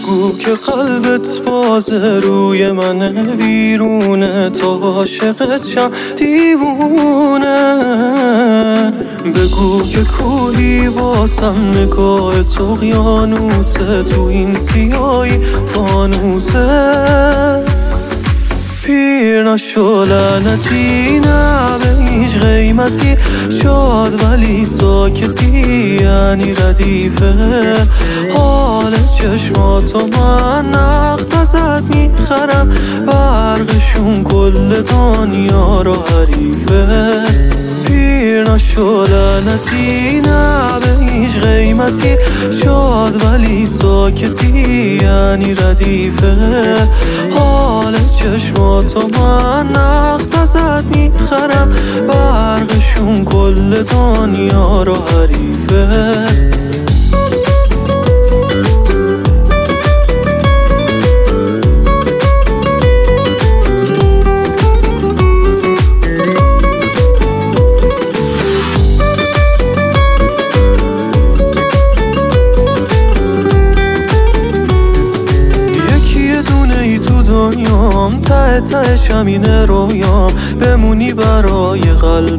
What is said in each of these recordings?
بگو که قلبت بازه روی من بیرونه، تا عاشقت شم دیوونه. بگو که کوهی واسم نگاه تو قیانوسه، تو این سیاهی فانوسه. پیر نشو لعنتی، نه به هیچ قیمتی، شاد ولی ساکتی یعنی ردیفه. حال چشماتو من نقد ازت میخرم، برقشون کل دنیا رو حریفه. پیر نشو لعنتی، نه به هیچ قیمتی، شاد ولی ساکتی یعنی ردیفه. حال چشماتو من نقد ازت میخرم، برقشون کل دنیا رو حریفه. ته تهشم اینه رویام، بمونی برای قلب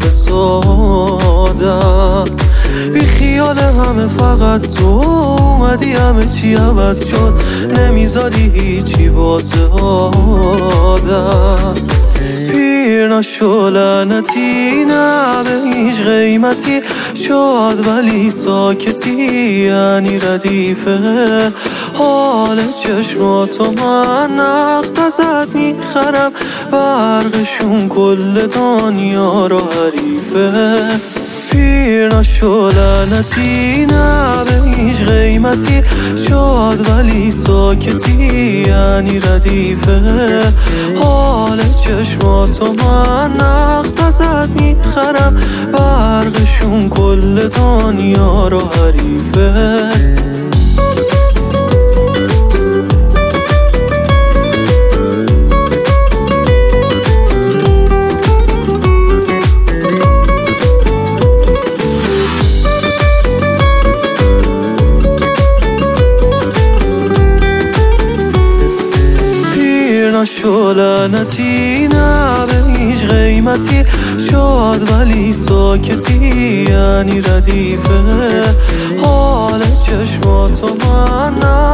ساده. بی خیال همه فقط تو اومدی، همه چی عوض شد، نمیذاری هیچی واسه آدم. پیر نشو لعنتی، نه به هیچ قیمتی، شاد ولی ساکتی یعنی ردیفه. حال چشماتو من نقد ازت میخرم، برقشون کل دنیا رو حریفه. پیر نشو لعنتی، نه به هیچ قیمتی، شاد ولی ساکتی یعنی ردیفه. حال چشماتو من نقد ازت میخرم، برقشون کل دنیا رو حریفه. نشو لعنتی، نه به هیچ قیمتی، شاد ولی ساکتی یعنی ردیفه. حال چشماتو من